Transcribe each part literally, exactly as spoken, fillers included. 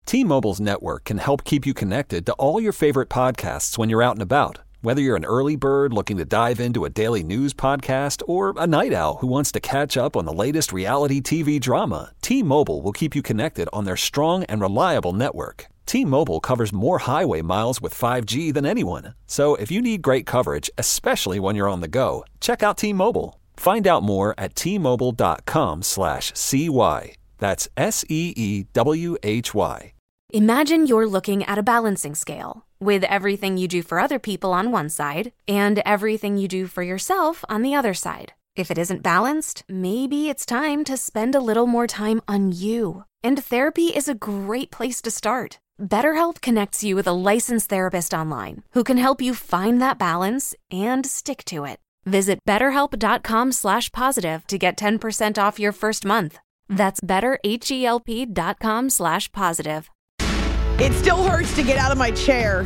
T-Mobile's network can help keep you connected to all your favorite podcasts when you're out and about. Whether you're an early bird looking to dive into a daily news podcast or a night owl who wants to catch up on the latest reality T V drama, T-Mobile will keep you connected on their strong and reliable network. T-Mobile covers more highway miles with five G than anyone. So if you need great coverage, especially when you're on the go, check out T-Mobile. Find out more at T-Mobile.com slash CY. That's S E E W H Y. Imagine you're looking at a balancing scale with everything you do for other people on one side and everything you do for yourself on the other side. If it isn't balanced, maybe it's time to spend a little more time on you. And therapy is a great place to start. BetterHelp connects you with a licensed therapist online who can help you find that balance and stick to it. Visit betterhelp.com slash positive to get ten percent off your first month. That's betterhelp.com slash positive. It still hurts to get out of my chair.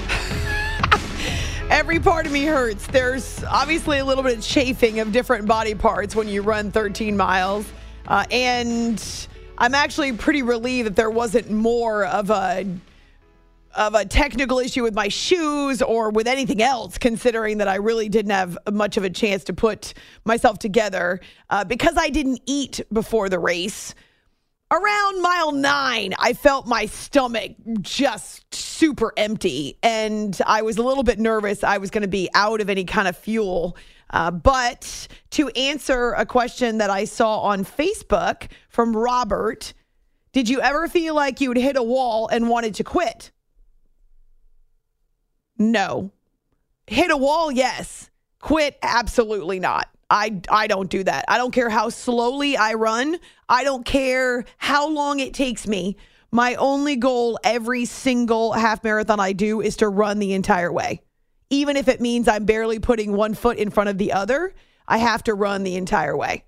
Every part of me hurts. There's obviously a little bit of chafing of different body parts when you run thirteen miles. Uh, and I'm actually pretty relieved that there wasn't more of a of a technical issue with my shoes or with anything else, considering that I really didn't have much of a chance to put myself together uh, because I didn't eat before the race. Around mile nine, I felt my stomach just super empty, and I was a little bit nervous I was going to be out of any kind of fuel. Uh, but to answer a question that I saw on Facebook from Robert, did you ever feel like you would hit a wall and wanted to quit? No. Hit a wall, yes. Quit, absolutely not. I, I don't do that. I don't care how slowly I run. I don't care how long it takes me. My only goal every single half marathon I do is to run the entire way. Even if it means I'm barely putting one foot in front of the other, I have to run the entire way.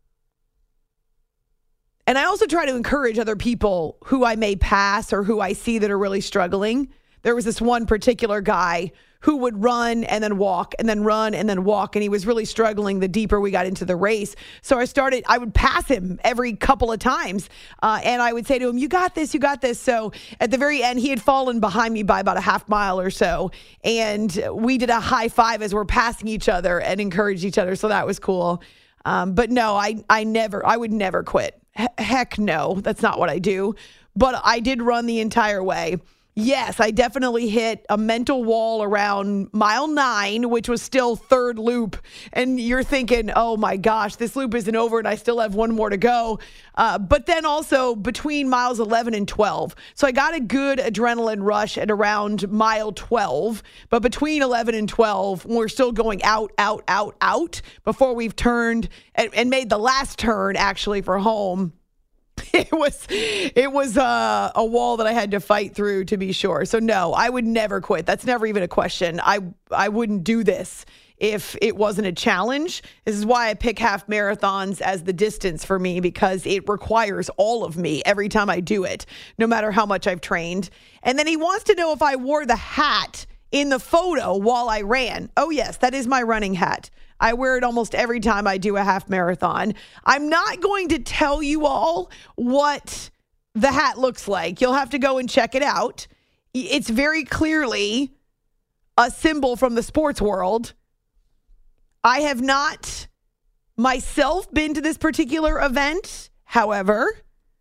And I also try to encourage other people who I may pass or who I see that are really struggling. There was this one particular guy who would run and then walk and then run and then walk. And he was really struggling the deeper we got into the race. So I started, I would pass him every couple of times. Uh, and I would say to him, you got this, you got this. So at the very end, he had fallen behind me by about a half mile or so. And we did a high five as we're passing each other and encouraged each other. So that was cool. Um, but no, I, I never, I would never quit. H- heck no, that's not what I do. But I did run the entire way. Yes, I definitely hit a mental wall around mile nine, which was still third loop. And you're thinking, oh my gosh, this loop isn't over and I still have one more to go. Uh, but then also between miles eleven and twelve. So I got a good adrenaline rush at around mile twelve. But between eleven and twelve, we're still going out, out, out, out before we've turned and, and made the last turn actually for home. It was it was uh, a wall that I had to fight through, to be sure. So no, I would never quit. That's never even a question. I I wouldn't do this if it wasn't a challenge. This is why I pick half marathons as the distance for me, because it requires all of me every time I do it, no matter how much I've trained. And then he wants to know if I wore the hat in the photo while I ran. Oh yes, that is my running hat. I wear it almost every time I do a half marathon. I'm not going to tell you all what the hat looks like. You'll have to go and check it out. It's very clearly a symbol from the sports world. I have not myself been to this particular event. However,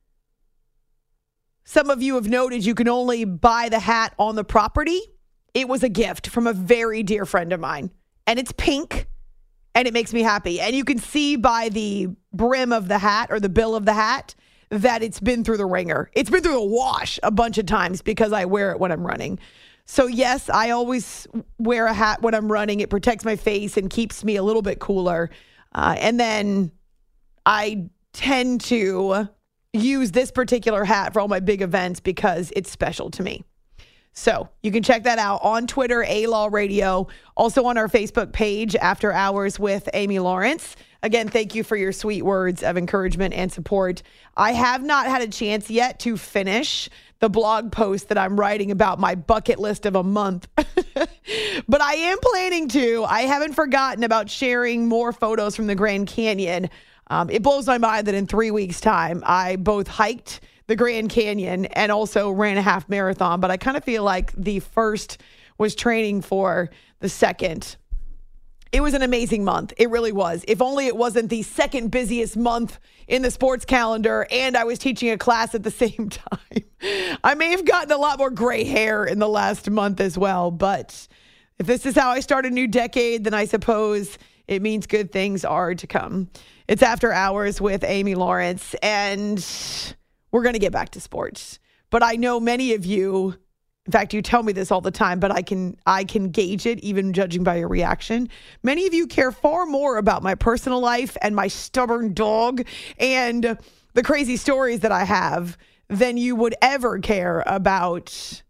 some of you have noted you can only buy the hat on the property. It was a gift from a very dear friend of mine, and it's pink. And it makes me happy. And you can see by the brim of the hat or the bill of the hat that it's been through the ringer. It's been through the wash a bunch of times because I wear it when I'm running. So yes, I always wear a hat when I'm running. It protects my face and keeps me a little bit cooler. Uh, and then I tend to use this particular hat for all my big events because it's special to me. So you can check that out on Twitter, A-Law Radio, also on our Facebook page, After Hours with Amy Lawrence. Again, thank you for your sweet words of encouragement and support. I have not had a chance yet to finish the blog post that I'm writing about my bucket list of a month, but I am planning to. I haven't forgotten about sharing more photos from the Grand Canyon. Um, it blows my mind that in three weeks' time, I both hiked the Grand Canyon and also ran a half marathon, but I kind of feel like the first was training for the second. It was an amazing month. It really was. If only it wasn't the second busiest month in the sports calendar and I was teaching a class at the same time. I may have gotten a lot more gray hair in the last month as well, but if this is how I start a new decade, then I suppose it means good things are to come. It's After Hours with Amy Lawrence, and we're going to get back to sports. But I know many of you, in fact, you tell me this all the time, but I can I can gauge it even judging by your reaction. Many of you care far more about my personal life and my stubborn dog and the crazy stories that I have than you would ever care about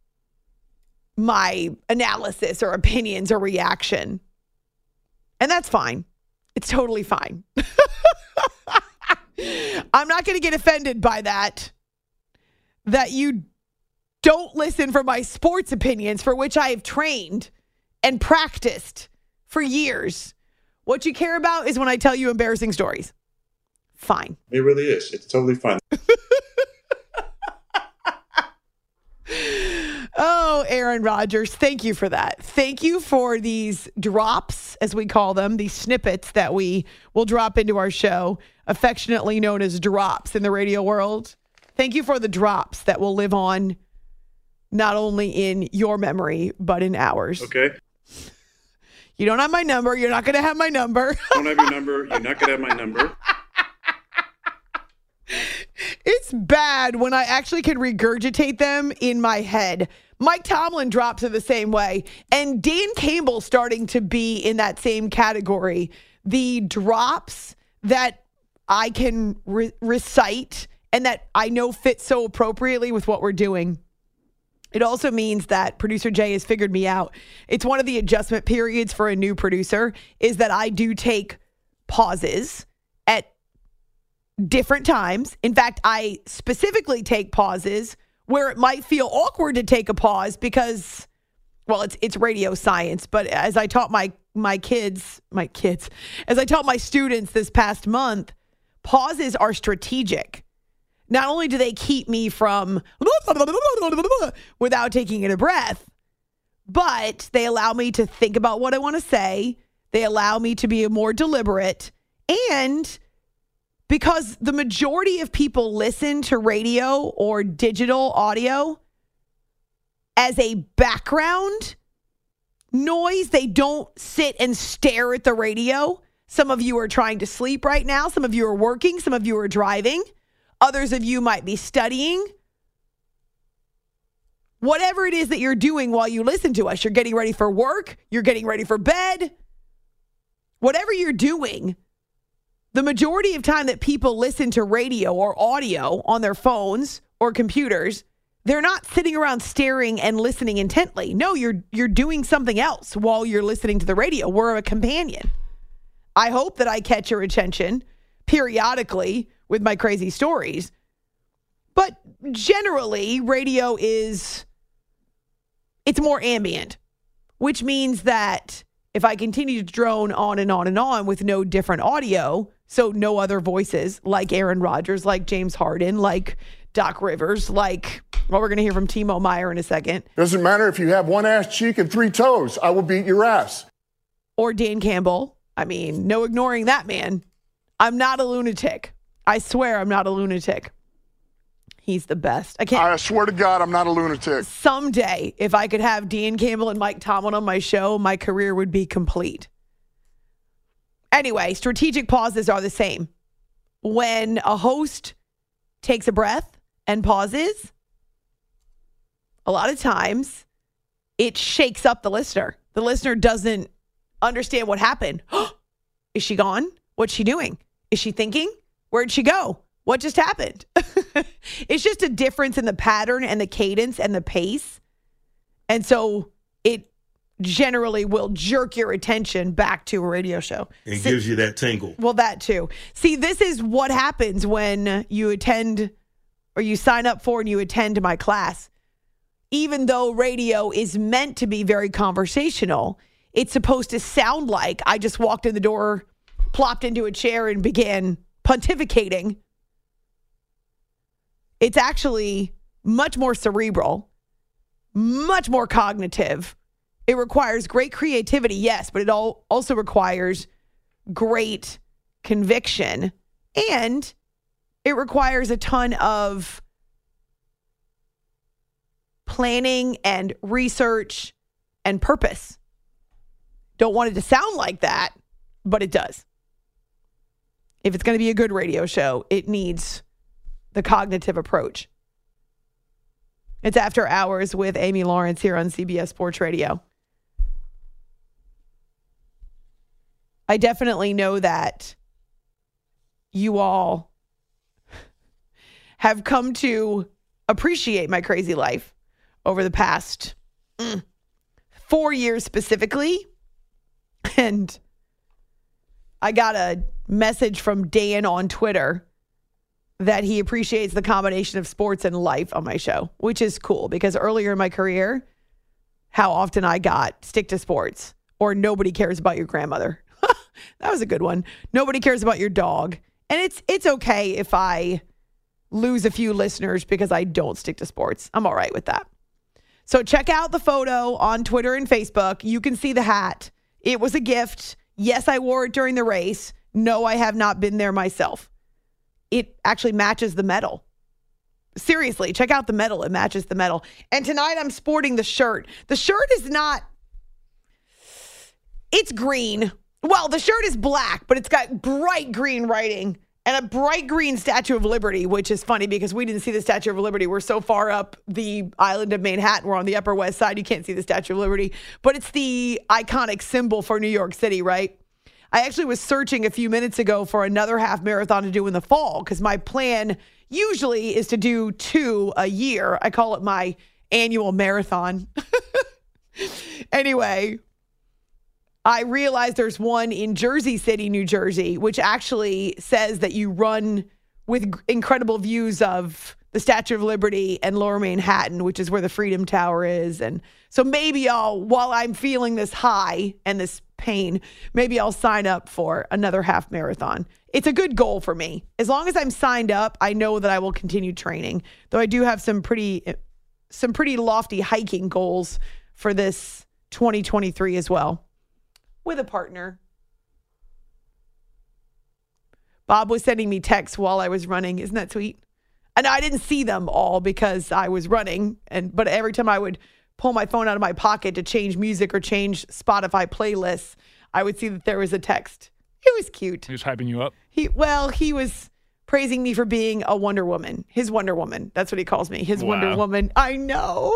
my analysis or opinions or reaction. And that's fine. It's totally fine. I'm not going to get offended by that. That you don't listen for my sports opinions, for which I have trained and practiced for years. What you care about is when I tell you embarrassing stories. Fine. It really is. It's totally fine. Oh, Aaron Rodgers, thank you for that. Thank you for these drops, as we call them, these snippets that we will drop into our show, affectionately known as drops in the radio world. Thank you for the drops that will live on not only in your memory, but in ours. Okay. You don't have my number. You're not going to have my number. I don't have your number. You're not going to have my number. It's bad when I actually can regurgitate them in my head. Mike Tomlin drops in the same way. And Dan Campbell starting to be in that same category. The drops that I can re- recite and that I know fit so appropriately with what we're doing. It also means that producer Jay has figured me out. It's one of the adjustment periods for a new producer is that I do take pauses at different times. In fact, I specifically take pauses where it might feel awkward to take a pause because, well, it's it's radio science. But as I taught my my kids, my kids, as I taught my students this past month, pauses are strategic. Not only do they keep me from without taking in a breath, but they allow me to think about what I want to say. They allow me to be more deliberate. And because the majority of people listen to radio or digital audio as a background noise, they don't sit and stare at the radio. Some of you are trying to sleep right now. Some of you are working. Some of you are driving. Others of you might be studying. Whatever it is that you're doing while you listen to us, you're getting ready for work, you're getting ready for bed. Whatever you're doing, the majority of time that people listen to radio or audio on their phones or computers, they're not sitting around staring and listening intently. No, you're you're doing something else while you're listening to the radio. We're a companion. I hope that I catch your attention periodically with my crazy stories. But generally, radio is, it's more ambient, which means that if I continue to drone on and on and on with no different audio, so no other voices like Aaron Rodgers, like James Harden, like Doc Rivers, like, well, we're going to hear from Timo Meyer in a second. Doesn't matter if you have one ass cheek and three toes. I will beat your ass. Or Dan Campbell. I mean, no ignoring that man. I'm not a lunatic. I swear I'm not a lunatic. He's the best. I can't. I swear to God, I'm not a lunatic. Someday, if I could have Dan Campbell and Mike Tomlin on my show, my career would be complete. Anyway, strategic pauses are the same. When a host takes a breath and pauses, a lot of times it shakes up the listener. The listener doesn't understand what happened. Is she gone? What's she doing? Is she thinking? Where'd she go? What just happened? It's just a difference in the pattern and the cadence and the pace. And so it generally will jerk your attention back to a radio show. It so, gives you that tingle. Well, that too. See, this is what happens when you attend or you sign up for and you attend my class. Even though radio is meant to be very conversational, it's supposed to sound like I just walked in the door, plopped into a chair, and began pontificating. It's actually much more cerebral, much more cognitive. It requires great creativity, yes, but it all also requires great conviction, and it requires a ton of planning and research and purpose. Don't want it to sound like that, but it does. If it's going to be a good radio show, it needs the cognitive approach. It's After Hours with Amy Lawrence here on C B S Sports Radio. I definitely know that you all have come to appreciate my crazy life over the past mm, four years specifically. And I got a message from Dan on Twitter that he appreciates the combination of sports and life on my show, which is cool because earlier in my career, how often I got stick to sports or nobody cares about your grandmother. That was a good one. Nobody cares about your dog. And it's it's okay if I lose a few listeners because I don't stick to sports. I'm all right with that. So check out the photo on Twitter and Facebook. You can see the hat. It was a gift. Yes, I wore it during the race. No, I have not been there myself. It actually matches the medal. Seriously, check out the medal. It matches the medal. And tonight I'm sporting the shirt. The shirt is not, it's green. Well, the shirt is black, but it's got bright green writing and a bright green Statue of Liberty, which is funny because we didn't see the Statue of Liberty. We're so far up the island of Manhattan. We're on the Upper West Side. You can't see the Statue of Liberty, but it's the iconic symbol for New York City, right? I actually was searching a few minutes ago for another half marathon to do in the fall because my plan usually is to do two a year. I call it my annual marathon. Anyway, I realized there's one in Jersey City, New Jersey, which actually says that you run with incredible views of the Statue of Liberty and Lower Manhattan, which is where the Freedom Tower is. And so maybe I'll, while I'm feeling this high and this pain, maybe I'll sign up for another half marathon. It's a good goal for me. As long as I'm signed up, I know that I will continue training, though I do have some pretty, some pretty lofty hiking goals for this twenty twenty-three as well. With a partner. Bob was sending me texts while I was running. Isn't that sweet? And I didn't see them all because I was running. And but every time I would pull my phone out of my pocket to change music or change Spotify playlists, I would see that there was a text. It was cute. He was hyping you up? He well, he was praising me for being a Wonder Woman. His Wonder Woman. That's what he calls me. His wow. Wonder Woman. I know.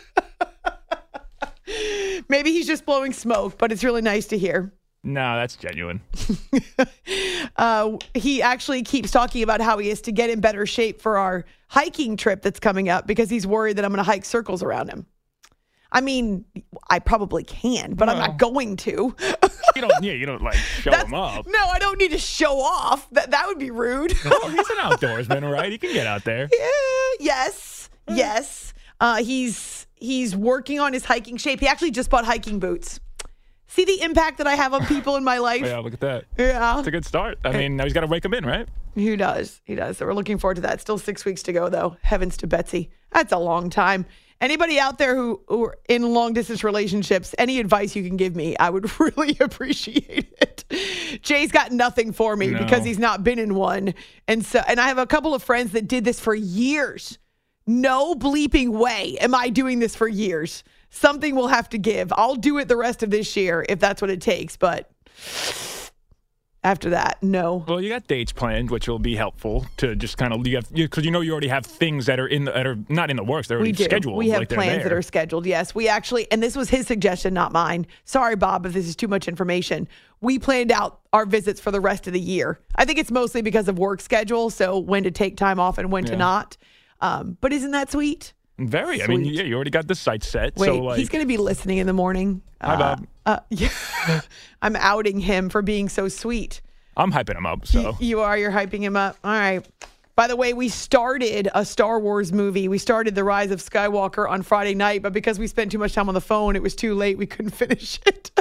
Maybe he's just blowing smoke, but it's really nice to hear. No, that's genuine. uh, he actually keeps talking about how he is to get in better shape for our hiking trip that's coming up because he's worried that I'm going to hike circles around him. I mean, I probably can, but no. I'm not going to. you don't, yeah, you don't like show him up. No, I don't need to show off. That that would be rude. Oh, he's an outdoorsman, right? He can get out there. Yeah, yes, yes. Uh, he's he's working on his hiking shape. He actually just bought hiking boots. See the impact that I have on people in my life? Yeah, look at that. Yeah. It's a good start. I mean, now he's got to wake him in, right? He does. He does. So we're looking forward to that. Still six weeks to go, though. Heavens to Betsy. That's a long time. Anybody out there who, who are in long-distance relationships, any advice you can give me, I would really appreciate it. Jay's got nothing for me no. because he's not been in one. And so, and I have a couple of friends that did this for years. No bleeping way am I doing this for years. Something will have to give. I'll do it the rest of this year if that's what it takes. But after that, no. Well, you got dates planned, which will be helpful to just kind of, you have, because you know you already have things that are in the, that are not in the works. They're already we do. scheduled. We have like plans that are scheduled. Yes, we actually, and this was his suggestion, not mine. Sorry, Bob, if this is too much information. We planned out our visits for the rest of the year. I think it's mostly because of work schedule, so when to take time off and when yeah. to not. Um, but isn't that sweet? Very. Sweet. I mean, yeah, you already got the site set. Wait, so like, he's going to be listening in the morning. Hi, uh, Bob. Uh, yeah. I'm outing him for being so sweet. I'm hyping him up, so. Y- you are. You're hyping him up. All right. By the way, we started a Star Wars movie. We started The Rise of Skywalker on Friday night, but because we spent too much time on the phone, it was too late. We couldn't finish it.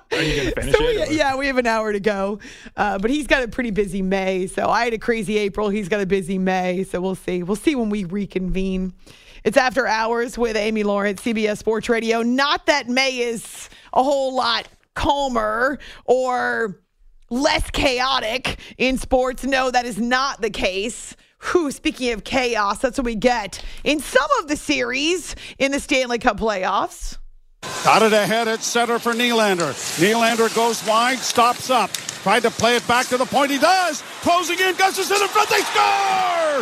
Are you going to finish so it? We, yeah, we have an hour to go. Uh, but he's got a pretty busy May. So I had a crazy April. He's got a busy May. So we'll see. We'll see when we reconvene. It's After Hours with Amy Lawrence, C B S Sports Radio. Not that May is a whole lot calmer or less chaotic in sports. No, that is not the case. Whew, speaking of chaos, that's what we get in some of the series in the Stanley Cup playoffs. Got it ahead at center for Nylander. Nylander goes wide, stops up. Tried to play it back to the point. He does. Closing in. Gustafsson in front. They score!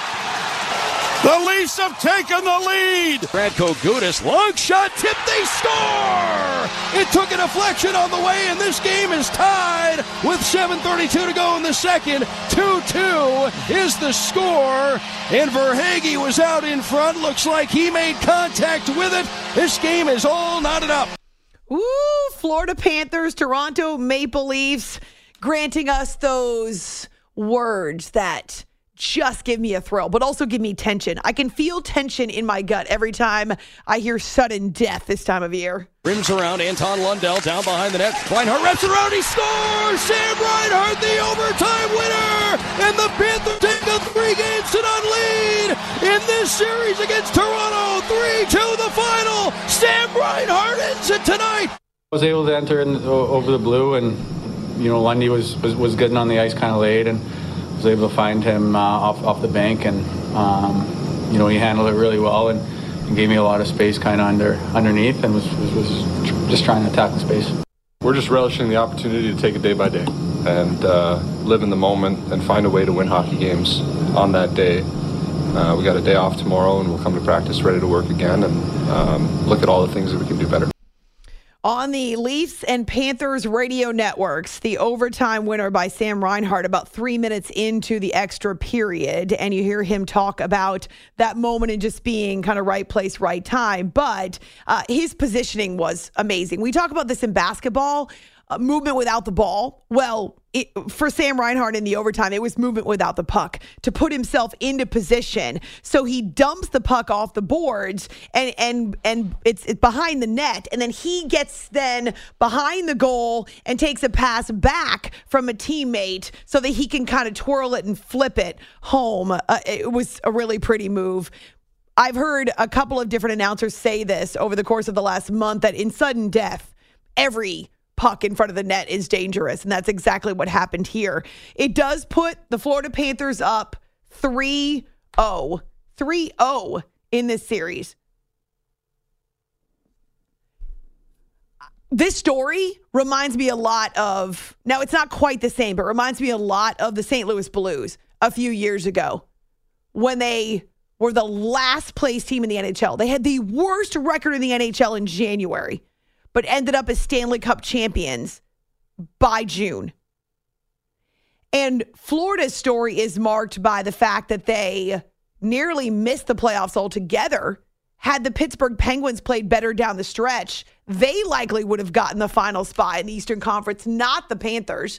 The Leafs have taken the lead. Radko Gudas, long shot, tip, they score! It took a deflection on the way, and this game is tied with seven thirty-two to go in the second. two two is the score, and Verhaeghe was out in front. Looks like he made contact with it. This game is all knotted up. Ooh, Florida Panthers, Toronto Maple Leafs, granting us those words that just give me a thrill, but also give me tension. I can feel tension in my gut every time I hear sudden death this time of year. Rims around, Anton Lundell down behind the net. Reinhart wraps it around, he scores! Sam Reinhart, the overtime winner! And the Panthers take a three-game sit-on lead in this series against Toronto. three two the final. Sam Reinhart ends it tonight. I was able to enter in, over the blue, and, you know, Lundy was, was, was getting on the ice kind of late, and was able to find him uh, off off the bank, and um, you know, he handled it really well and, and gave me a lot of space kind of under underneath, and was, was was just trying to attack the space. We're just relishing the opportunity to take it day by day and uh, live in the moment and find a way to win hockey games on that day. Uh, we got a day off tomorrow, and we'll come to practice ready to work again and um, look at all the things that we can do better. On the Leafs and Panthers radio networks, the overtime winner by Sam Reinhart about three minutes into the extra period. And you hear him talk about that moment and just being kind of right place, right time. But uh, his positioning was amazing. We talk about this in basketball. Uh, movement without the ball. Well, it, for Sam Reinhart in the overtime, it was movement without the puck to put himself into position. So he dumps the puck off the boards and and and it's, it's behind the net. And then he gets then behind the goal and takes a pass back from a teammate so that he can kind of twirl it and flip it home. Uh, it was a really pretty move. I've heard a couple of different announcers say this over the course of the last month, that in sudden death, every puck in front of the net is dangerous, and that's exactly what happened here. It does put the Florida Panthers up three oh. three oh in this series. This story reminds me a lot of, now it's not quite the same, but reminds me a lot of the Saint Louis Blues a few years ago when they were the last place team in the N H L. They had the worst record in the N H L in January, but ended up as Stanley Cup champions by June. And Florida's story is marked by the fact that they nearly missed the playoffs altogether. Had the Pittsburgh Penguins played better down the stretch, they likely would have gotten the final spot in the Eastern Conference, not the Panthers.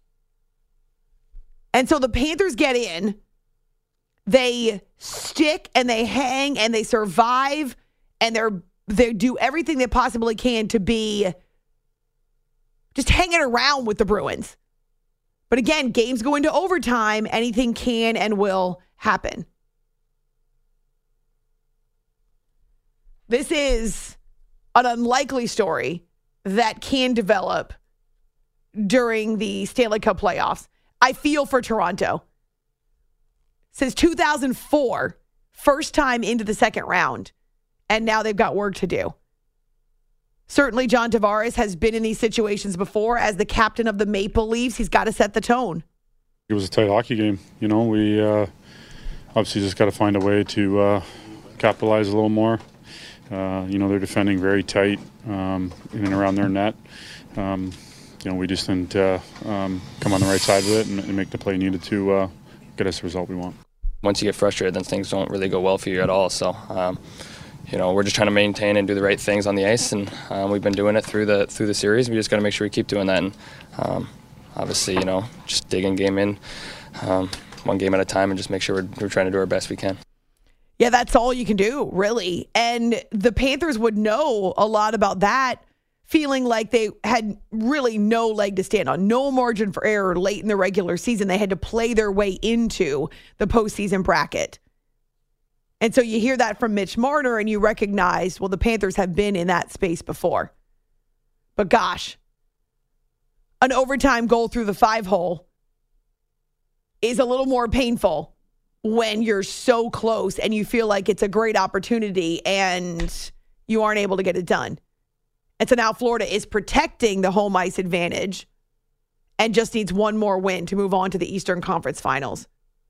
And so the Panthers get in, they stick and they hang and they survive, and they're They do everything they possibly can to be just hanging around with the Bruins. But again, games go into overtime. Anything can and will happen. This is an unlikely story that can develop during the Stanley Cup playoffs. I feel for Toronto. Since two thousand four, first time into the second round. And now they've got work to do. Certainly, John Tavares has been in these situations before. As the captain of the Maple Leafs, he's got to set the tone. It was a tight hockey game. You know, we uh, obviously just got to find a way to uh, capitalize a little more. Uh, you know, they're defending very tight um, in and around their net. Um, you know, we just didn't uh, um, come on the right side of it and, and make the play needed to uh, get us the result we want. Once you get frustrated, then things don't really go well for you at all. So, um, you know, we're just trying to maintain and do the right things on the ice, and um, we've been doing it through the through the series. We just got to make sure we keep doing that, and um, obviously, you know, just digging game in, um, one game at a time, and just make sure we're, we're trying to do our best we can. Yeah, that's all you can do, really. And the Panthers would know a lot about that feeling like they had really no leg to stand on, no margin for error late in the regular season. They had to play their way into the postseason bracket. And so you hear that from Mitch Marner and you recognize, well, the Panthers have been in that space before. But gosh, an overtime goal through the five hole is a little more painful when you're so close and you feel like it's a great opportunity and you aren't able to get it done. And so now Florida is protecting the home ice advantage and just needs one more win to move on to the Eastern Conference Finals.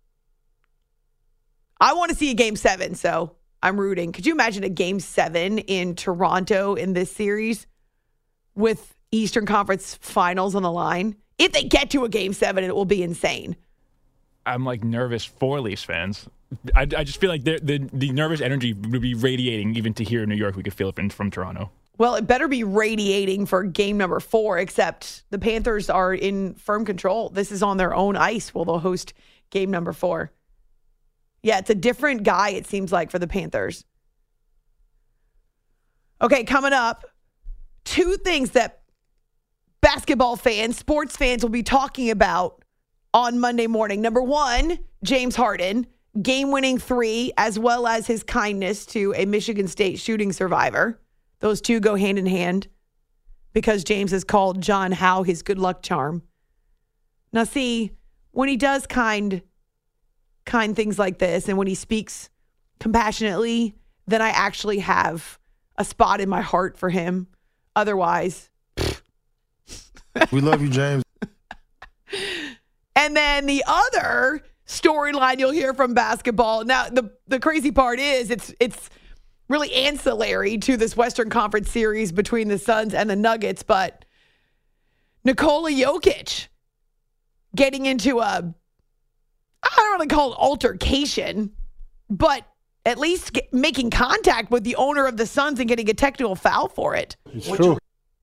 I want to see a game seven, so I'm rooting. Could you imagine a game seven in Toronto in this series with Eastern Conference Finals on the line? If they get to a game seven, it will be insane. I'm like nervous for Leafs fans. I, I just feel like the, the the nervous energy would be radiating even to here in New York. We could feel it from, from Toronto. Well, it better be radiating for game number four, except the Panthers are in firm control. This is on their own ice while they'll host game number four. Yeah, it's a different guy, it seems like, for the Panthers. Okay, coming up, two things that basketball fans, sports fans will be talking about on Monday morning. Number one, James Harden, game-winning three, as well as his kindness to a Michigan State shooting survivor. Those two go hand in hand because James has called John Howe his good luck charm. Now, see, when he does kind, kind things like this and when he speaks compassionately, then I actually have a spot in my heart for him. Otherwise, we love you, James. And then the other storyline you'll hear from basketball. Now, the, the crazy part is it's it's really ancillary to this Western Conference series between the Suns and the Nuggets, but Nikola Jokic getting into a, I don't really call it altercation, but at least get, making contact with the owner of the Suns and getting a technical foul for it. It's true.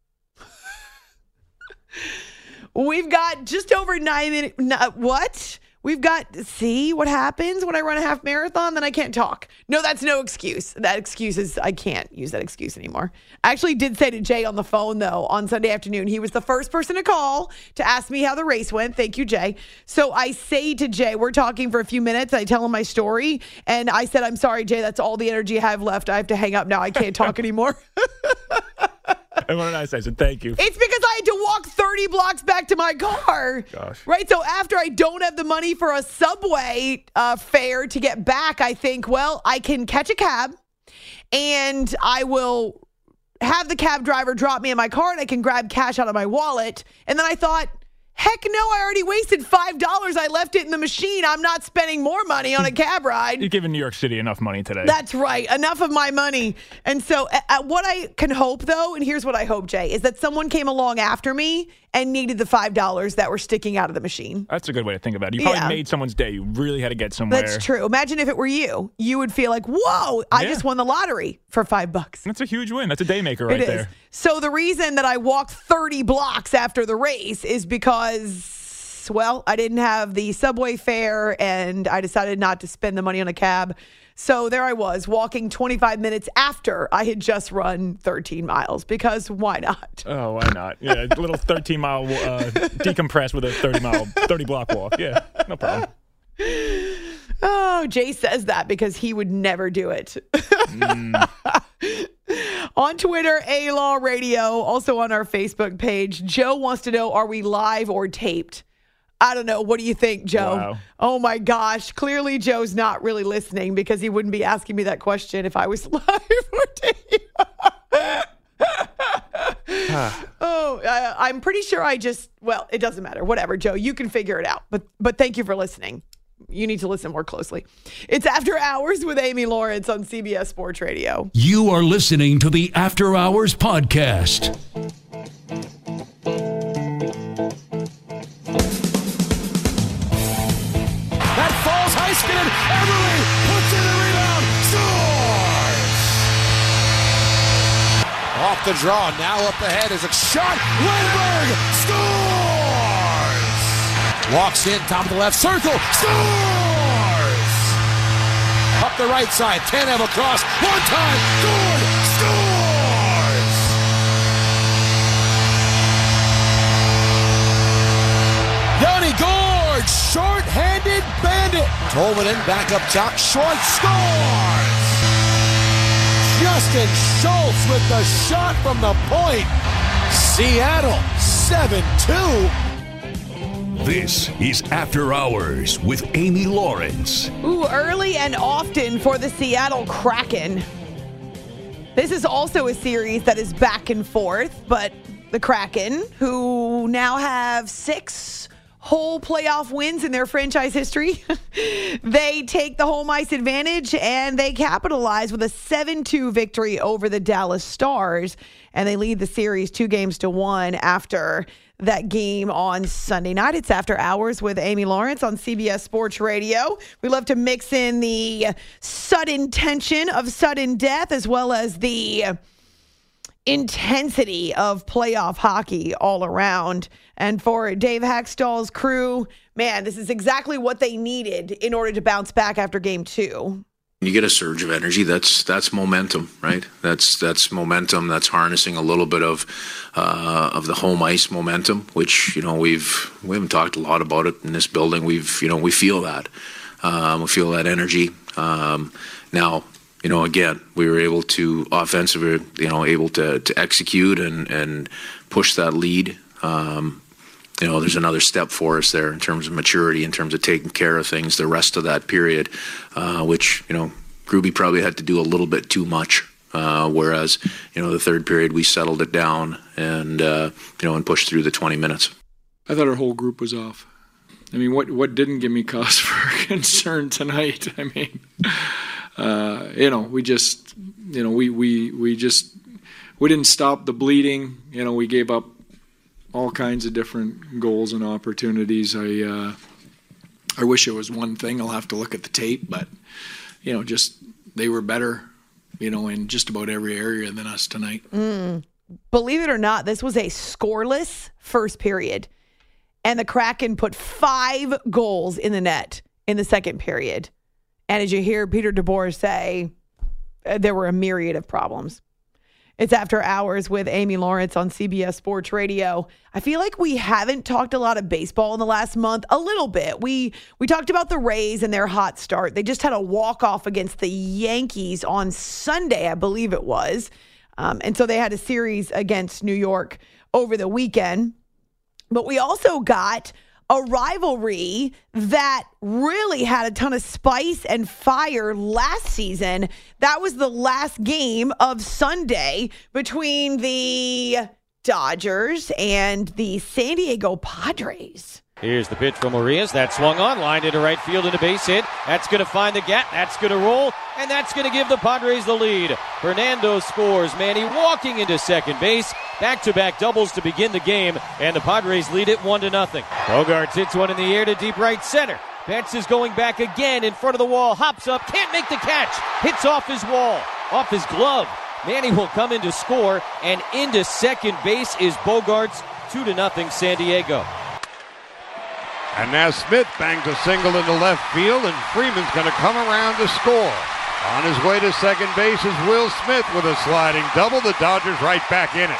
We've got just over nine minutes. What? We've got, see what happens when I run a half marathon? Then I can't talk. No, that's no excuse. That excuse is, I can't use that excuse anymore. I actually did say to Jay on the phone, though, on Sunday afternoon, he was the first person to call to ask me how the race went. Thank you, Jay. So I say to Jay, we're talking for a few minutes. I tell him my story. And I said, I'm sorry, Jay, that's all the energy I have left. I have to hang up now. I can't talk anymore. And what did I say? I said, thank you. It's because I had to walk thirty blocks back to my car. Gosh. Right? So after I don't have the money for a subway uh, fare to get back, I think, well, I can catch a cab and I will have the cab driver drop me in my car and I can grab cash out of my wallet. And then I thought, heck no, I already wasted five dollars. I left it in the machine. I'm not spending more money on a cab ride. You're giving New York City enough money today. That's right. Enough of my money. And so uh, what I can hope, though, and here's what I hope, Jay, is that someone came along after me and needed the five dollars that were sticking out of the machine. That's a good way to think about it. You probably Yeah. made someone's day. You really had to get somewhere. That's true. Imagine if it were you. You would feel like, whoa, I Yeah. just won the lottery for five bucks. That's a huge win. That's a day maker right It is. there. So the reason that I walked thirty blocks after the race is because, well, I didn't have the subway fare and I decided not to spend the money on a cab. So there I was walking twenty-five minutes after I had just run thirteen miles because why not? Oh, why not? Yeah, a little thirteen mile uh, decompress with a thirty mile, thirty block walk. Yeah, no problem. Oh, Jay says that because he would never do it. Mm. On Twitter, A-Law Radio, also on our Facebook page. Joe wants to know, are we live or taped? I don't know. What do you think, Joe? Wow. Oh, my gosh. Clearly, Joe's not really listening because he wouldn't be asking me that question if I was live or taped. oh, I, I'm pretty sure I just, well, it doesn't matter. Whatever, Joe. You can figure it out. But but thank you for listening. You need to listen more closely. It's After Hours with Amy Lawrence on C B S Sports Radio. You are listening to the After Hours podcast. That falls Heiskanen. Everly puts in the rebound. Scores! Off the draw. Now up ahead is a shot. Lindbergh scores! Walks in, top of the left circle. Scores! Up the right side. Tanev across. One time. Good. Scores! Tolvanen back up top. Short scores! Justin Schultz with the shot from the point. Seattle seven two. This is After Hours with Amy Lawrence. Ooh, early and often for the Seattle Kraken. This is also a series that is back and forth, but the Kraken, who now have six whole playoff wins in their franchise history, they take the home ice advantage and they capitalize with a seven two victory over the Dallas Stars, and they lead the series two games to one after that game on Sunday night. It's After Hours with Amy Lawrence on C B S Sports Radio. We love to mix in the sudden tension of sudden death as well as the intensity of playoff hockey all around. And for Dave Hackstall's crew, man, this is exactly what they needed in order to bounce back after game two. You get a surge of energy. That's that's momentum, right? That's that's momentum. That's harnessing a little bit of uh, of the home ice momentum, which you know we've we haven't talked a lot about it in this building. We've you know we feel that um, we feel that energy. Um, now you know again we were able to offensively you know able to to execute and and push that lead. Um, You know, there's another step for us there in terms of maturity, in terms of taking care of things the rest of that period, uh, which, you know, Gruby probably had to do a little bit too much. Uh, whereas, you know, the third period, we settled it down and, uh, you know, and pushed through the twenty minutes. I thought our whole group was off. I mean, what, what didn't give me cause for concern tonight? I mean, uh, you know, we just, you know, we, we, we just, we didn't stop the bleeding. You know, we gave up all kinds of different goals and opportunities. I uh, I wish it was one thing. I'll have to look at the tape, but you know, just they were better, you know, in just about every area than us tonight. Mm. Believe it or not, this was a scoreless first period, and the Kraken put five goals in the net in the second period. And as you hear Peter DeBoer say, uh, there were a myriad of problems. It's After Hours with Amy Lawrence on C B S Sports Radio. I feel like we haven't talked a lot of baseball in the last month. A little bit. We we talked about the Rays and their hot start. They just had a walk-off against the Yankees on Sunday, I believe it was. Um, and so they had a series against New York over the weekend. But we also got a rivalry that really had a ton of spice and fire last season. That was the last game of Sunday between the Dodgers and the San Diego Padres. Here's the pitch from Urias. That swung on, lined into right field and a base hit. That's going to find the gap. That's going to roll, and that's going to give the Padres the lead. Fernando scores. Manny walking into second base. Back-to-back doubles to begin the game, and the Padres lead it one to nothing. Bogaerts hits one in the air to deep right center. Betts is going back again in front of the wall. Hops up, can't make the catch. Hits off his wall, off his glove. Manny will come in to score, and into second base is Bogaerts. Two to nothing, San Diego. And now Smith bangs a single into left field, and Freeman's going to come around to score. On his way to second base is Will Smith with a sliding double. The Dodgers right back in it.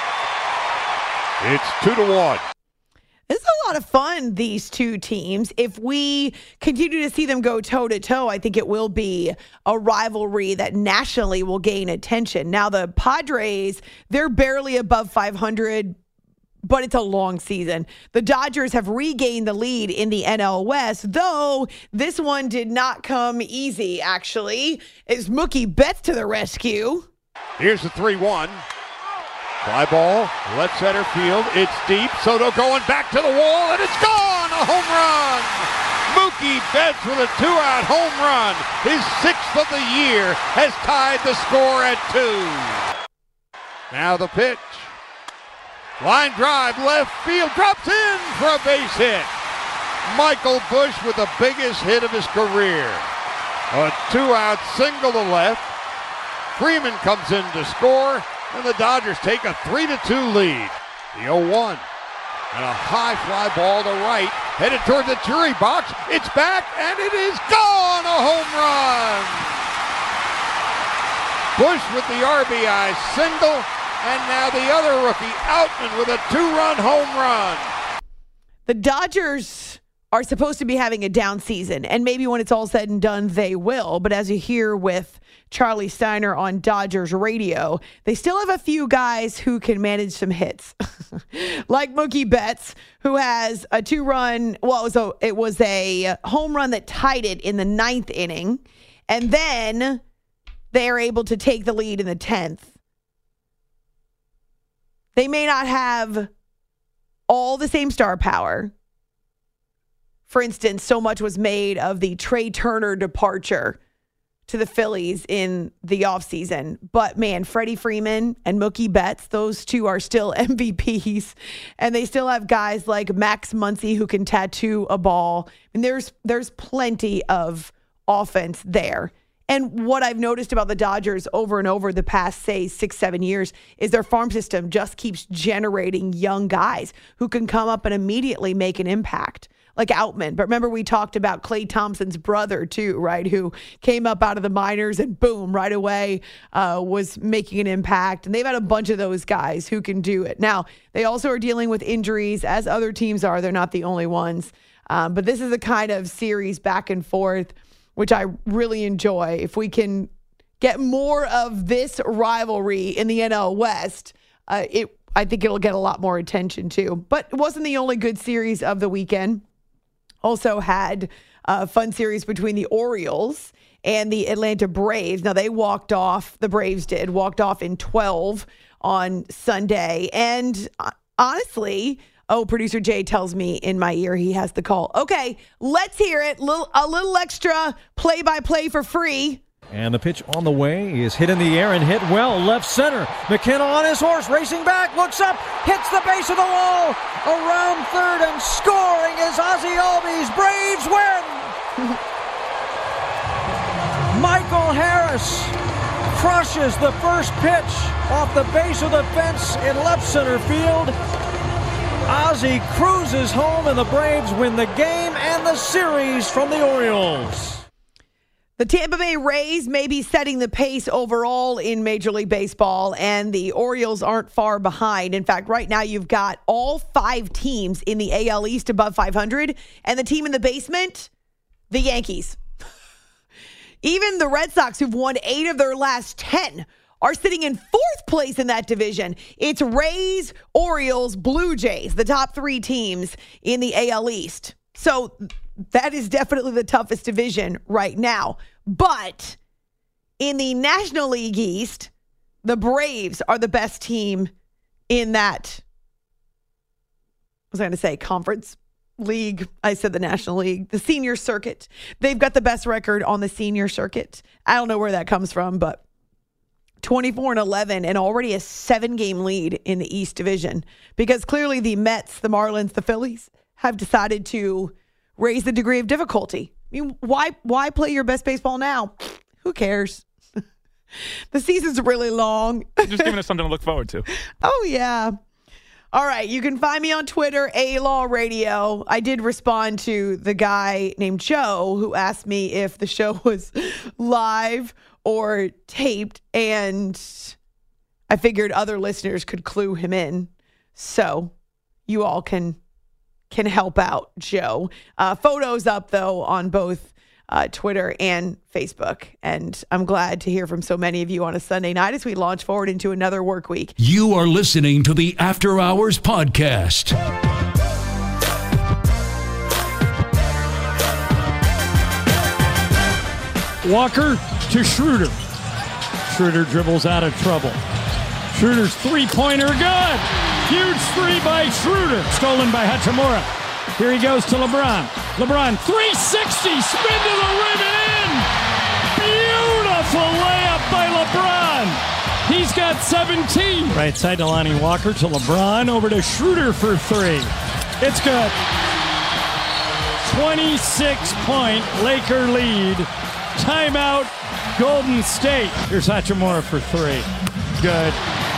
It's two to one. It's a lot of fun, these two teams. If we continue to see them go toe-to-toe, I think it will be a rivalry that nationally will gain attention. Now, the Padres, they're barely above five hundred, but it's a long season. The Dodgers have regained the lead in the N L West, though this one did not come easy, actually. It's Mookie Betts to the rescue. Here's the three one. Fly ball, left center field. It's deep. Soto going back to the wall, and it's gone! A home run! Mookie Betts with a two-out home run. His sixth of the year has tied the score at two. Now the pitch. Line drive, left field, drops in for a base hit. Michael Busch with the biggest hit of his career. A two-out single to left. Freeman comes in to score, and the Dodgers take a three to two lead. The oh one. And a high fly ball to right, headed toward the jury box. It's back, and it is gone! A home run! Busch with the R B I single, and now the other rookie, Outman, with a two-run home run. The Dodgers are supposed to be having a down season. And maybe when it's all said and done, they will. But as you hear with Charlie Steiner on Dodgers radio, they still have a few guys who can manage some hits. Like Mookie Betts, who has a two-run, well, it was, a, it was a home run that tied it in the ninth inning. And then they are able to take the lead in the tenth. They may not have all the same star power. For instance, so much was made of the Trey Turner departure to the Phillies in the offseason. But, man, Freddie Freeman and Mookie Betts, those two are still M V Ps. And they still have guys like Max Muncy who can tattoo a ball. And there's there's plenty of offense there. And what I've noticed about the Dodgers over and over the past, say, six, seven years is their farm system just keeps generating young guys who can come up and immediately make an impact. Like Outman. But remember, we talked about Klay Thompson's brother, too, right? Who came up out of the minors and boom, right away uh, was making an impact. And they've had a bunch of those guys who can do it. Now, they also are dealing with injuries, as other teams are. They're not the only ones. Um, but this is the kind of series back and forth, which I really enjoy. If we can get more of this rivalry in the N L West, uh, it I think it'll get a lot more attention, too. But it wasn't the only good series of the weekend. Also had a fun series between the Orioles and the Atlanta Braves. Now, they walked off, the Braves did, walked off in twelve on Sunday. And honestly, oh, producer Jay tells me in my ear he has the call. Okay, let's hear it. Little, a little extra play-by-play for free. And the pitch on the way is hit in the air and hit well left center. McKenna on his horse, racing back, looks up, hits the base of the wall, around third and scoring is Ozzie Albies. Braves win! Michael Harris crushes the first pitch off the base of the fence in left center field. Ozzie cruises home and the Braves win the game and the series from the Orioles. The Tampa Bay Rays may be setting the pace overall in Major League Baseball, and the Orioles aren't far behind. In fact, right now you've got all five teams in the A L East above five hundred, and the team in the basement, the Yankees. Even the Red Sox, who've won eight of their last ten, are sitting in fourth place in that division. It's Rays, Orioles, Blue Jays, the top three teams in the A L East. So that is definitely the toughest division right now. But in the National League East, the Braves are the best team in that, what was I going to say, conference league? I said the National League, the senior circuit. They've got the best record on the senior circuit. I don't know where that comes from, but twenty-four and eleven and already a seven-game lead in the East Division, because clearly the Mets, the Marlins, the Phillies have decided to raise the degree of difficulty. I mean, why why play your best baseball now? Who cares? The season's really long. Just giving us something to look forward to. Oh, yeah. All right. You can find me on Twitter, A-Law Radio. I did respond to the guy named Joe who asked me if the show was live or taped, and I figured other listeners could clue him in. So you all can can help out Joe. Uh, photos up, though, on both uh, Twitter and Facebook. And I'm glad to hear from so many of you on a Sunday night as we launch forward into another work week. You are listening to the After Hours Podcast. Walker to Schroeder. Schroeder dribbles out of trouble. Schroeder's three-pointer good. Huge three by Schroeder. Stolen by Hachimura. Here he goes to LeBron. LeBron, three sixty, spin to the rim and in. Beautiful layup by LeBron. He's got seventeen. Right side to Lonnie Walker to LeBron. Over to Schroeder for three. It's good. twenty-six point Laker lead. Timeout, Golden State. Here's Hachimura for three. Good.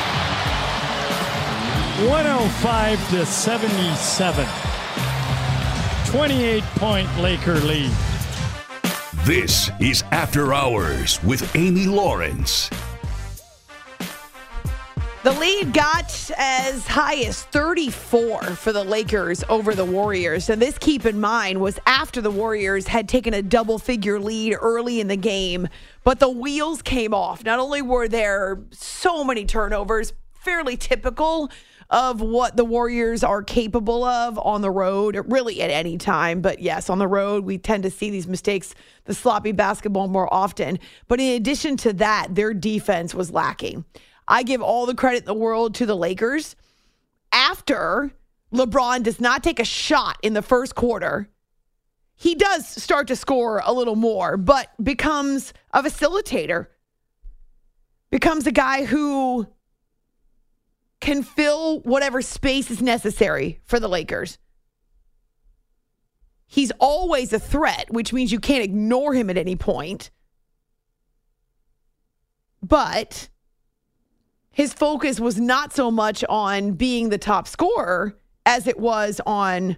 one oh five to seventy-seven. twenty-eight point Laker lead. This is After Hours with Amy Lawrence. The lead got as high as thirty-four for the Lakers over the Warriors. And this, keep in mind, was after the Warriors had taken a double-figure lead early in the game. But the wheels came off. Not only were there so many turnovers, fairly typical of what the Warriors are capable of on the road, really at any time. But yes, on the road, we tend to see these mistakes, the sloppy basketball more often. But in addition to that, their defense was lacking. I give all the credit in the world to the Lakers. After LeBron does not take a shot in the first quarter, he does start to score a little more, but becomes a facilitator, becomes a guy who can fill whatever space is necessary for the Lakers. He's always a threat, which means you can't ignore him at any point. But his focus was not so much on being the top scorer as it was on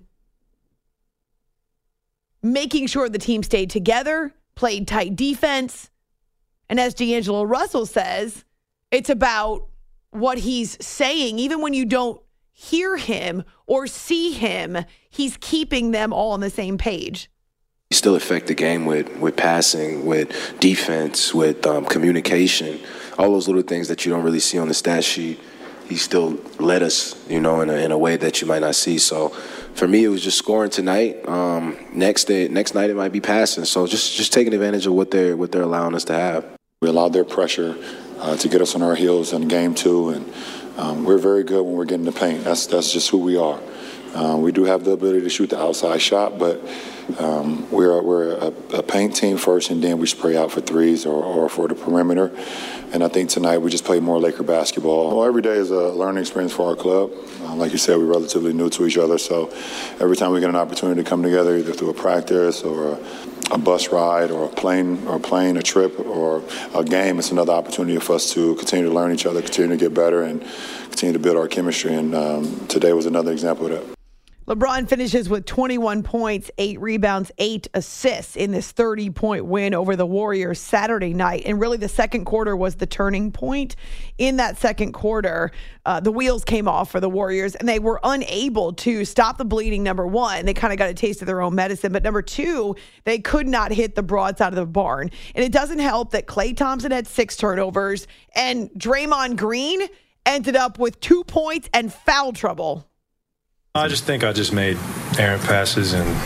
making sure the team stayed together, played tight defense. And as D'Angelo Russell says, it's about what he's saying. Even when you don't hear him or see him, he's keeping them all on the same page. He still affect the game with, with passing, with defense, with um, communication, all those little things that you don't really see on the stat sheet. He still led us, you know, in a, in a way that you might not see. So for me, it was just scoring tonight. Um, next day, next night, it might be passing. So just just taking advantage of what they're what they're allowing us to have. We allowed their pressure uh, to get us on our heels in game two, and um, we're very good when we're getting the paint. That's that's just who we are. Uh, we do have the ability to shoot the outside shot, but um, we're we're a, a paint team first, and then we spray out for threes or, or for the perimeter. And I think tonight we just played more Laker basketball. Well, every day is a learning experience for our club. Uh, like you said, we're relatively new to each other, so every time we get an opportunity to come together, either through a practice or a, a bus ride or a plane or a plane, a trip or a game, it's another opportunity for us to continue to learn each other, continue to get better, and continue to build our chemistry. And um, today was another example of that. LeBron finishes with twenty-one points, eight rebounds, eight assists in this thirty-point win over the Warriors Saturday night. And really the second quarter was the turning point. In that second quarter, uh, the wheels came off for the Warriors, and they were unable to stop the bleeding, number one. They kind of got a taste of their own medicine. But number two, they could not hit the broadside of the barn. And it doesn't help that Klay Thompson had six turnovers, and Draymond Green ended up with two points and foul trouble. I just think I just made errant passes, and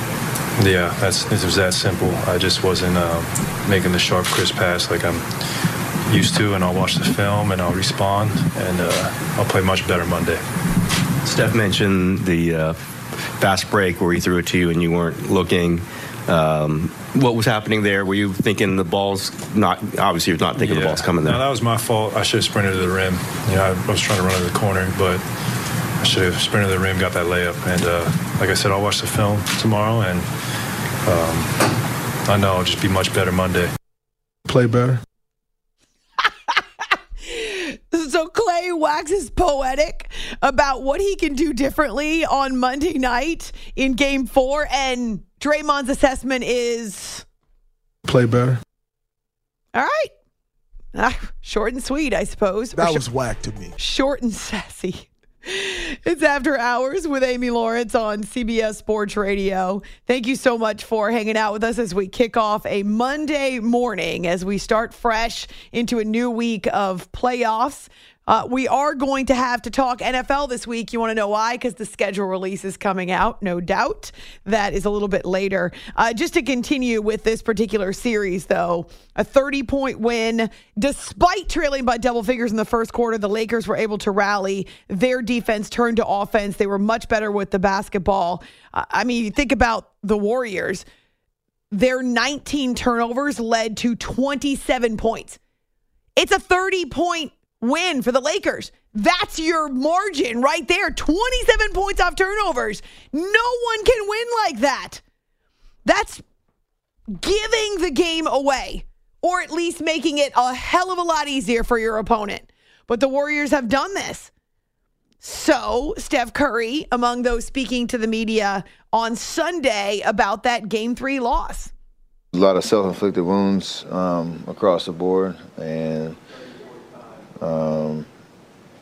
yeah, that's it was that simple. I just wasn't uh, making the sharp, crisp pass like I'm used to, and I'll watch the film and I'll respond, and uh, I'll play much better Monday. Steph mentioned the uh, fast break where he threw it to you and you weren't looking. Um, what was happening there? Were you thinking the ball's not, obviously you're not thinking yeah. the ball's coming there? No, that was my fault. I should have sprinted to the rim. You know, I, I was trying to run to the corner, but I should have sprinted to the rim, got that layup. And uh, like I said, I'll watch the film tomorrow, and um, I know I'll just be much better Monday. Play better. So Klay waxes poetic about what he can do differently on Monday night in game four. And Draymond's assessment is play better. All right. Ah, short and sweet, I suppose. That or was sh- whack to me. Short and sassy. It's After Hours with Amy Lawrence on C B S Sports Radio. Thank you so much for hanging out with us as we kick off a Monday morning, as we start fresh into a new week of playoffs. Uh, we are going to have to talk N F L this week. You want to know why? Because the schedule release is coming out, no doubt. That is a little bit later. Uh, just to continue with this particular series, though, a thirty-point win. Despite trailing by double figures in the first quarter, the Lakers were able to rally. Their defense turned to offense. They were much better with the basketball. Uh, I mean, you think about the Warriors. Their nineteen turnovers led to twenty-seven points. It's a thirty-point win for the Lakers. That's your margin right there. twenty-seven points off turnovers. No one can win like that. That's giving the game away, or at least making it a hell of a lot easier for your opponent. But the Warriors have done this. So Steph Curry, among those speaking to the media on Sunday about that game three loss. A lot of self-inflicted wounds um, across the board, and Um,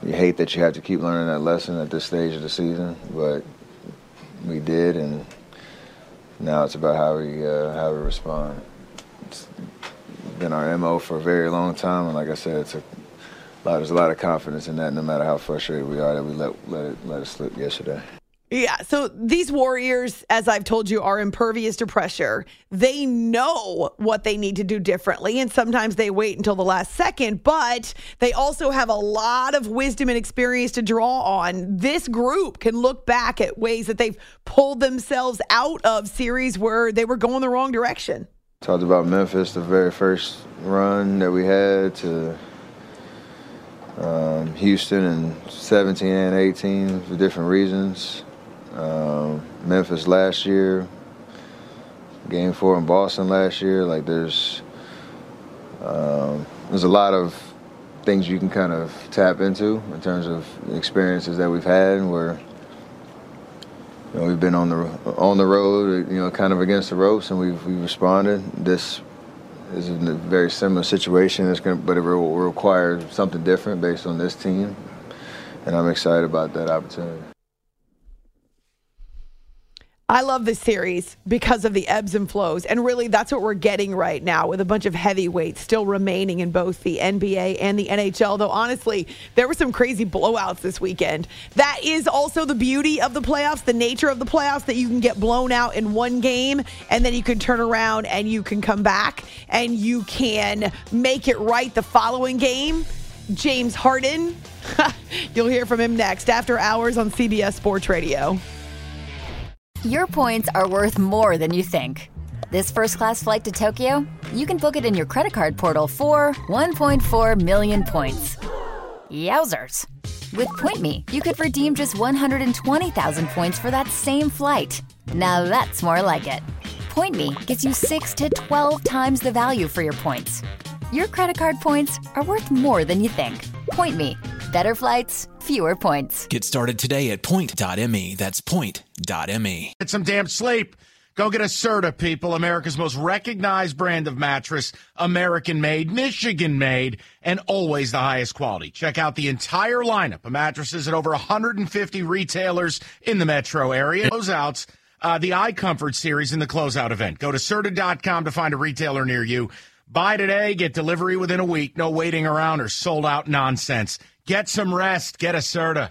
you hate that you have to keep learning that lesson at this stage of the season, but we did, and now it's about how we uh, how we respond. It's been our M O for a very long time, and like I said, it's a lot, there's a lot of confidence in that, no matter how frustrated we are that we let let it let it slip yesterday. Yeah, so these Warriors, as I've told you, are impervious to pressure. They know what they need to do differently, and sometimes they wait until the last second, but they also have a lot of wisdom and experience to draw on. This group can look back at ways that they've pulled themselves out of series where they were going the wrong direction. Talked about Memphis, the very first run that we had, to um, Houston in seventeen and eighteen for different reasons. Um, Memphis last year, game four in Boston last year. Like there's, um, there's a lot of things you can kind of tap into in terms of experiences that we've had where, you know, we've been on the on the road, you know, kind of against the ropes, and we've we responded. This is a very similar situation. It's gonna, but it will require something different based on this team, and I'm excited about that opportunity. I love this series because of the ebbs and flows. And really, that's what we're getting right now with a bunch of heavyweights still remaining in both the N B A and the N H L. Though, honestly, there were some crazy blowouts this weekend. That is also the beauty of the playoffs, the nature of the playoffs, that you can get blown out in one game and then you can turn around and you can come back and you can make it right the following game. James Harden, you'll hear from him next after hours on C B S Sports Radio. Your points are worth more than you think. This first-class flight to Tokyo, you can book it in your credit card portal for one point four million points. Yowzers. With Point Me, you could redeem just one hundred twenty thousand points for that same flight. Now that's more like it. Point Me gets you six to twelve times the value for your points. Your credit card points are worth more than you think. Point Me. Better flights, fewer points. Get started today at point dot m e. That's point dot m e. Get some damn sleep. Go get a Serta, people. America's most recognized brand of mattress. American-made, Michigan-made, and always the highest quality. Check out the entire lineup of mattresses at over one hundred fifty retailers in the metro area. Closeouts, uh, the iComfort series in the closeout event. Go to Serta dot com to find a retailer near you. Buy today, get delivery within a week. No waiting around or sold-out nonsense. Get some rest. Get a Serta.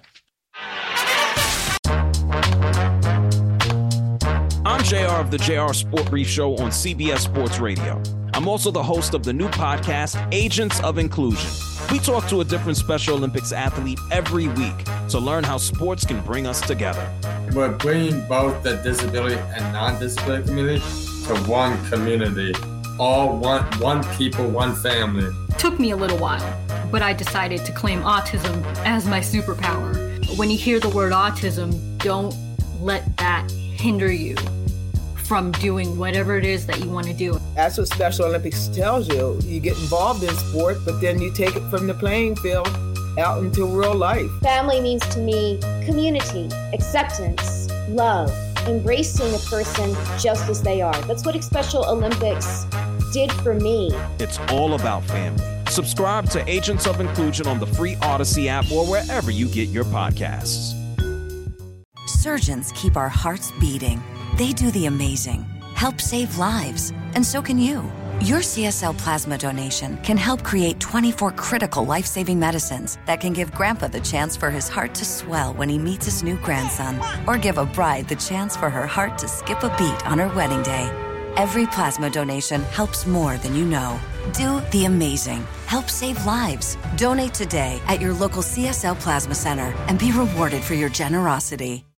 I'm J R of the J R Sport Brief Show on C B S Sports Radio. I'm also the host of the new podcast, Agents of Inclusion. We talk to a different Special Olympics athlete every week to learn how sports can bring us together. We're bringing both the disability and non-disability community to one community. All one, one people, one family. Took me a little while, but I decided to claim autism as my superpower. When you hear the word autism, don't let that hinder you from doing whatever it is that you want to do. That's what Special Olympics tells you. You get involved in sport, but then you take it from the playing field out into real life. Family means to me community, acceptance, love, embracing a person just as they are. That's what Special Olympics did for me. It's all about family. Subscribe to Agents of Inclusion on the free Odyssey app or wherever you get your podcasts. Surgeons keep our hearts beating. They do the amazing, help save lives, and so can you. Your C S L plasma donation can help create twenty-four critical life-saving medicines that can give Grandpa the chance for his heart to swell when he meets his new grandson, or give a bride the chance for her heart to skip a beat on her wedding day. Every plasma donation helps more than you know. Do the amazing. Help save lives. Donate today at your local C S L Plasma Center and be rewarded for your generosity.